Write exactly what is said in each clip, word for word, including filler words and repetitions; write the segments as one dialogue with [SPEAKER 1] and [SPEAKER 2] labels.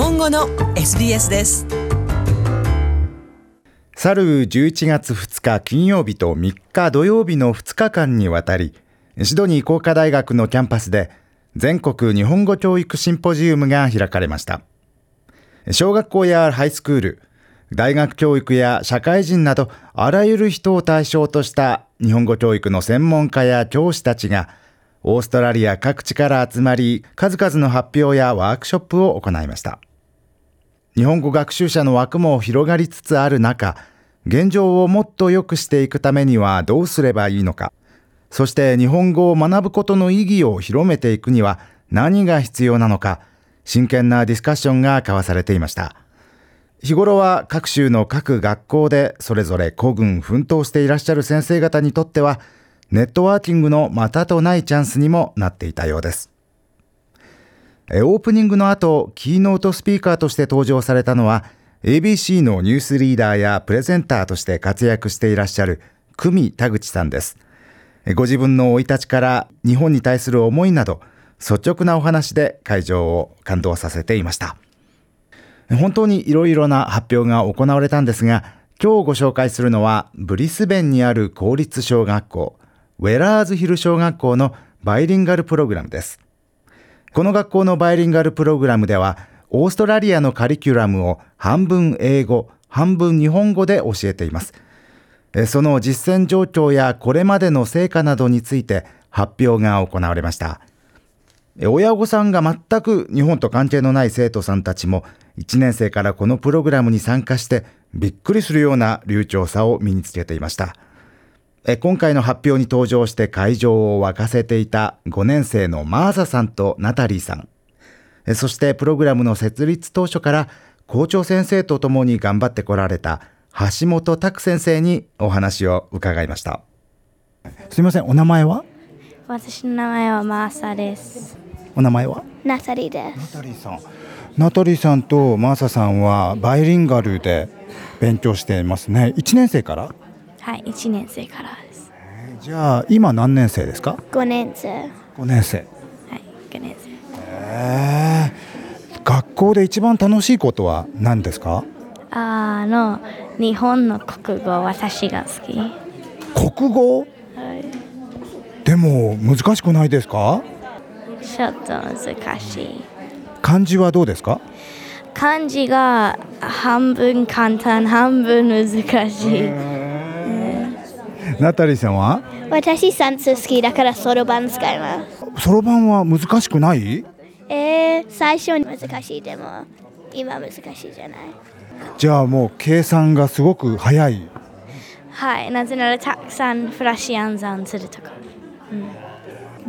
[SPEAKER 1] 本語の エスビーエス です。
[SPEAKER 2] 去るじゅういちがつふつか金曜日とみっか土曜日のふつかかんにわたり、シドニー工科大学のキャンパスで全国日本語教育シンポジウムが開かれました。小学校やハイスクール、大学教育や社会人などあらゆる人を対象とした日本語教育の専門家や教師たちがオーストラリア各地から集まり、数々の発表やワークショップを行いました。日本語学習者の枠も広がりつつある中、現状をもっと良くしていくためにはどうすればいいのか、そして日本語を学ぶことの意義を広めていくには何が必要なのか、真剣なディスカッションが交わされていました。日頃は各州の各学校でそれぞれ孤軍奮闘していらっしゃる先生方にとっては、ネットワーキングのまたとないチャンスにもなっていたようです。オープニングの後、キーノートスピーカーとして登場されたのは エービーシー のニュースリーダーやプレゼンターとして活躍していらっしゃる久美田口さんです。ご自分の生い立ちから日本に対する思いなど率直なお話で会場を感動させていました。本当にいろいろな発表が行われたんですが、今日ご紹介するのはブリスベンにある公立小学校ウェラーズヒル小学校のバイリンガルプログラムです。この学校のバイリンガルプログラムではオーストラリアのカリキュラムを半分英語半分日本語で教えています。その実践状況やこれまでの成果などについて発表が行われました。親御さんが全く日本と関係のない生徒さんたちもいちねん生からこのプログラムに参加してびっくりするような流暢さを身につけていました。今回の発表に登場して会場を沸かせていたごねん生のマーサさんとナタリーさん、そしてプログラムの設立当初から校長先生とともに頑張ってこられた橋本拓先生にお話を伺いました。すみません、お名前は？
[SPEAKER 3] 私の名前はマーサです。
[SPEAKER 2] お名前は？
[SPEAKER 3] ナタリーです。
[SPEAKER 2] ナタリーさん、ナタリーさんとマーサさんはバイリンガルで勉強していますね。いちねん生から？
[SPEAKER 3] はい、いちねん生からです。
[SPEAKER 2] じゃあ今何年生ですか？
[SPEAKER 3] ごねん生。
[SPEAKER 2] ごねん生。
[SPEAKER 3] はい、ごねん生。
[SPEAKER 2] えー、学校で一番楽しいことは何ですか？
[SPEAKER 3] あの日本の国語、私が好き。
[SPEAKER 2] 国語？はい。でも難しくないですか？
[SPEAKER 3] ちょっと難しい。
[SPEAKER 2] 漢字はどうですか？
[SPEAKER 3] 漢字が半分簡単、半分難しい。
[SPEAKER 2] ナタリーさんは？
[SPEAKER 3] 私算数好きだからそろばん使います。
[SPEAKER 2] そろばんは難しくない？
[SPEAKER 3] えー、最初難しい、でも今難しいじゃない。
[SPEAKER 2] じゃあもう計算がすごく早い？
[SPEAKER 3] はい、なぜならたくさんフラッシュ暗算するとか、うん、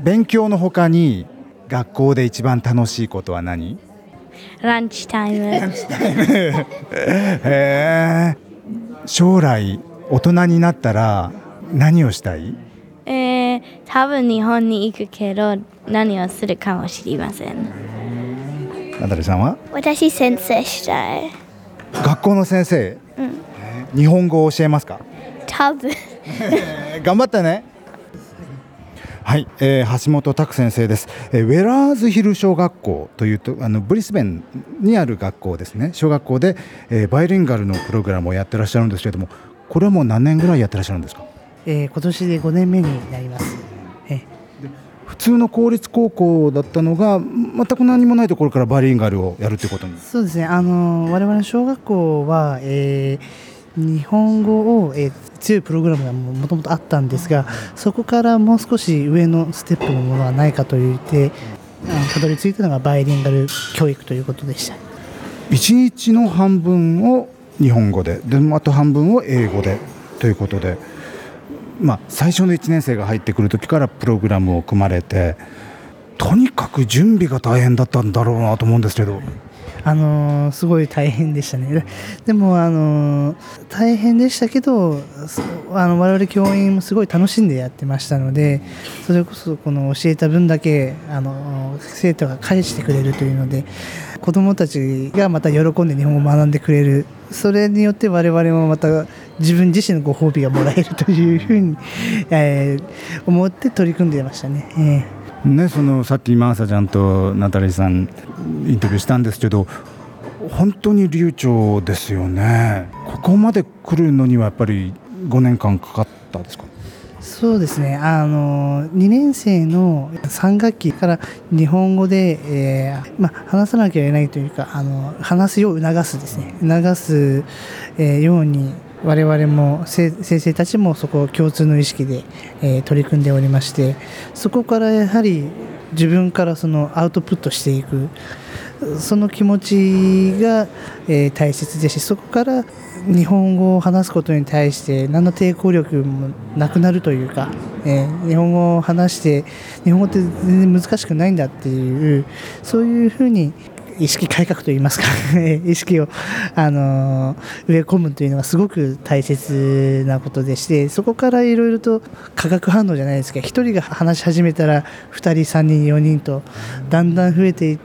[SPEAKER 2] 勉強の他に学校で一番楽しいことは何？
[SPEAKER 3] ランチタイム。ランチタイム。
[SPEAKER 2] へー。将来大人になったら何をしたい？
[SPEAKER 3] えー、多分日本に行くけど何をするかも知りません。
[SPEAKER 2] ナタリさんは？私
[SPEAKER 3] 先生したい。
[SPEAKER 2] 学校の先生？
[SPEAKER 3] うん、
[SPEAKER 2] 日本語を教えますか？
[SPEAKER 3] 多分。
[SPEAKER 2] 頑張ってね。はい、えー、橋本拓先生です。えー、ウェラーズヒル小学校というとあのブリスベンにある学校ですね。小学校で、えー、バイリンガルのプログラムをやってらっしゃるんですけれども、これはもう何年ぐらいやってらっしゃるんですか？
[SPEAKER 4] えー、今年でごねんめになります。えー、
[SPEAKER 2] 普通の公立高校だったのが全く何もないところからバイリンガルをやるということに？
[SPEAKER 4] そうですね、あのー、我々の小学校は、えー、日本語を、えー、強いプログラムがもともとあったんですが、そこからもう少し上のステップのものはないかと言ってたどり着いたのがバイリンガル教育ということでした。
[SPEAKER 2] いちにちの半分を日本語で、であと半分を英語でということで、まあ、最初のいちねん生が入ってくる時からプログラムを組まれて、とにかく準備が大変だったんだろうなと思うんですけど。
[SPEAKER 4] あのー、すごい大変でしたね。でも、あのー、大変でしたけど、あの我々教員もすごい楽しんでやってましたので、それこそこの教えた分だけ、あのー、生徒が返してくれるというので、子どもたちがまた喜んで日本語を学んでくれる、それによって我々もまた自分自身のご褒美がもらえるというふうに、えー、思って取り組んでいましたね。えー
[SPEAKER 2] ね、そのさっきマーサちゃんとナタリーさんインタビューしたんですけど、 本当に流暢ですよね。ここまで来るのにはやっぱりごねんかんかかったですか？
[SPEAKER 4] そうですね、あのにねん生のさん学期から日本語で、えーまあ、話さなきゃいけないというか、あの話すよう促すですね促す、えー、ように我々も先生たちもそこを共通の意識で、えー、取り組んでおりまして、そこからやはり自分からそのアウトプットしていく、その気持ちが、えー、大切ですし、そこから日本語を話すことに対して何の抵抗力もなくなるというか、えー、日本語を話して日本語って全然難しくないんだっていう、そういうふうに意識改革といいますか意識を、あのー、植え込むというのがすごく大切なことでして、そこからいろいろと化学反応じゃないですか、ひとりが話し始めたらふたりさんにんよにんとだんだん増えていって、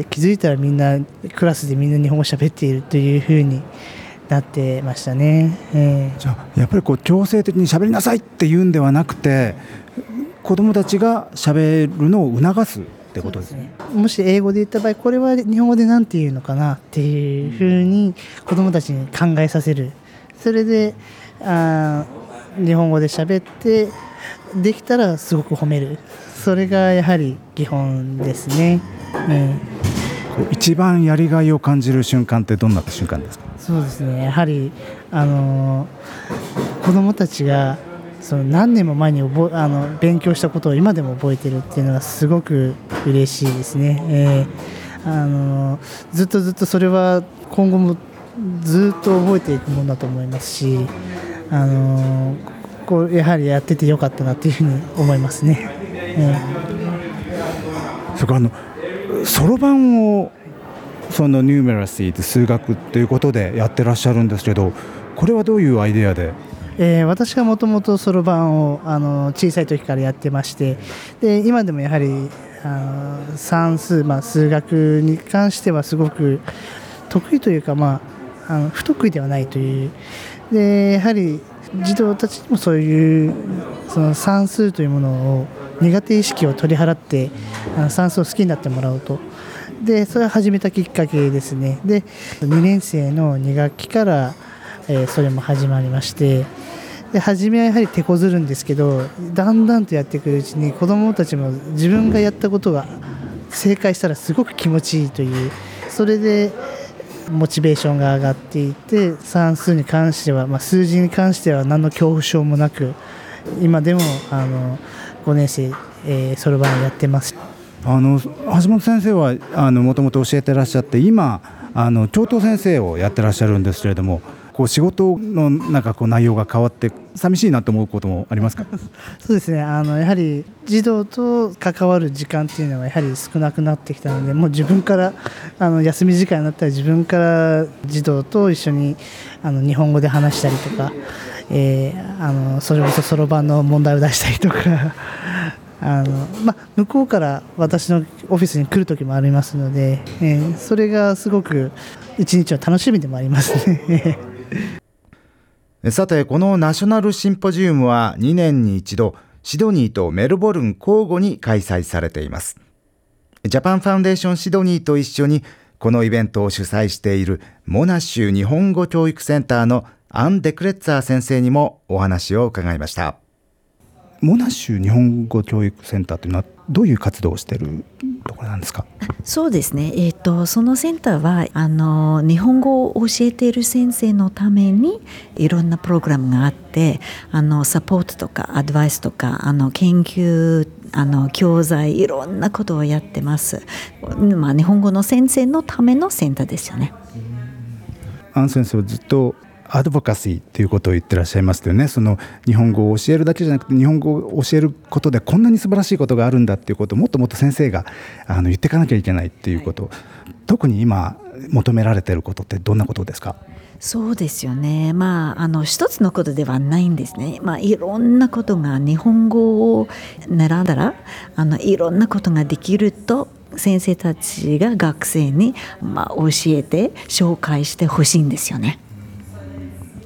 [SPEAKER 4] 気づいたらみんなクラスでみんな日本語喋っているというふうになってましたね。えー、
[SPEAKER 2] じゃあやっぱりこう強制的に喋りなさいって言うんではなくて、子どもたちが喋るのを促すってことですね。
[SPEAKER 4] もし英語で言った場合、これは日本語で何て言うのかなっていうふうに子どもたちに考えさせる。それであ日本語で喋ってできたらすごく褒める。それがやはり基本ですね。うん、
[SPEAKER 2] 一番やりがいを感じる瞬間ってどんな瞬間ですか？
[SPEAKER 4] そうですね、やはりあの子どもたちがその何年も前に覚あの勉強したことを今でも覚えてるっていうのがすごく嬉しいですね。えー、あのずっとずっとそれは今後もずっと覚えていくものだと思いますし、あのこうやはりやっててよかったなというふうに思いますね。え
[SPEAKER 2] ー、そこあのそろばんをそのニューメラシー数学ということでやってらっしゃるんですけど、これはどういうアイデアで？
[SPEAKER 4] えー、私がもともとそろばんをあの小さい時からやってまして、で今でもやはりあの算数、まあ、数学に関してはすごく得意というか、まあ、あの不得意ではないというで、やはり児童たちにもそういうその算数というものを苦手意識を取り払ってあの算数を好きになってもらおうと、でそれを始めたきっかけですね。でにねん生のに学期から、えー、それも始まりまして、で初めはやはり手こずるんですけど、だんだんとやってくるうちに子どもたちも自分がやったことが正解したらすごく気持ちいいという、それでモチベーションが上がっていて、算数に関しては、まあ、数字に関しては何の恐怖症もなく、今でもあのごねん生、えー、そろばんをやってます。
[SPEAKER 2] あの橋本先生はあのもともと教えてらっしゃって、今あの教頭先生をやってらっしゃるんですけれども、こう仕事のなんかこう内容が変わって寂しいなと思うこともありますか？
[SPEAKER 4] そうですね、あのやはり児童と関わる時間っていうのはやはり少なくなってきたので、もう自分からあの休み時間になったら自分から児童と一緒にあの日本語で話したりとか、えー、あのそれこそそろばんの問題を出したりとかあの、ま、向こうから私のオフィスに来る時もありますので、えー、それがすごく一日の楽しみでもありますね
[SPEAKER 2] さて、このナショナルシンポジウムはにねんに一度シドニーとメルボルン交互に開催されています。ジャパンファウンデーションシドニーと一緒にこのイベントを主催しているモナッシュ日本語教育センターのアン・デクレッツァー先生にもお話を伺いました。モナッシュ日本語教育センターというのはどういう活動をしているところなんですか？
[SPEAKER 5] そうですね、えーと、そのセンターはあの日本語を教えている先生のためにいろんなプログラムがあって、あのサポートとかアドバイスとかあの研究あの教材いろんなことをやってます。まあ、日本語の先生のためのセンターですよね。
[SPEAKER 2] アン先生はずっとアドボカシーということを言ってらっしゃいますよね。その日本語を教えるだけじゃなくて、日本語を教えることでこんなに素晴らしいことがあるんだっていうことをもっともっと先生があの言っていかなきゃいけないっていうこと、はい、特に今求められていることってどんなことですか？
[SPEAKER 5] そうですよね、まあ、あの一つのことではないんですね。まあ、いろんなことが日本語を習んだらあのいろんなことができると先生たちが学生に、まあ、教えて紹介してほしいんですよね。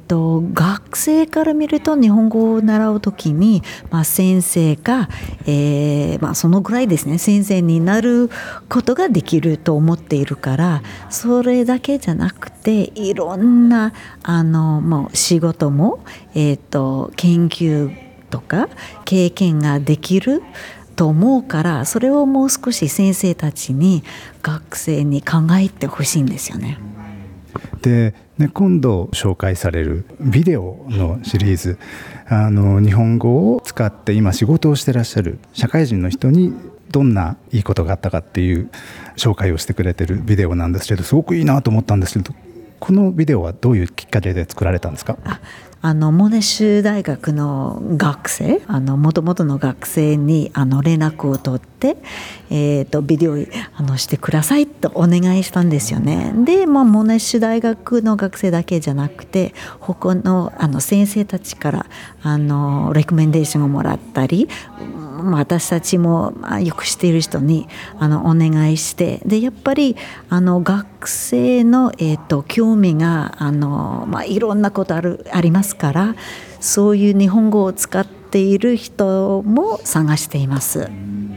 [SPEAKER 5] と学生から見ると日本語を習うときに、まあ、先生が、えーまあ、そのぐらいですね、先生になることができると思っているから、それだけじゃなくていろんなあのもう仕事も、えーと研究とか経験ができると思うから、それをもう少し先生たちに学生に考えてほしいんですよね。
[SPEAKER 2] でね、今度紹介されるビデオのシリーズ、あの日本語を使って今仕事をしてらっしゃる社会人の人にどんないいことがあったかっていう紹介をしてくれてるビデオなんですけど、すごくいいなと思ったんですけど、このビデオはどういうきっかけで作られたんですか？
[SPEAKER 5] ああのモネッシュ大学の学生、あの元々の学生にあの連絡を取って、えー、とビデオあのしてくださいとお願いしたんですよね。で、まあ、モネッシュ大学の学生だけじゃなくて他の、あの先生たちからあのレコメンデーションをもらったり、私たちもよく知っている人にあのお願いして、でやっぱりあの学生の、えー、と興味があの、まあ、いろんなことあるありますから、そういう日本語を使っている人も探しています。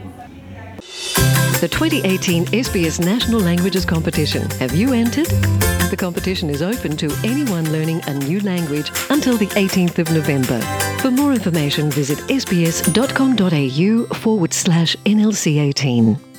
[SPEAKER 6] The twenty eighteen S B S National Languages Competition. Have you entered? The competition is open to anyone learning a new language until the eighteenth of November. For more information, visit sbs.com.au forward slash NLC18.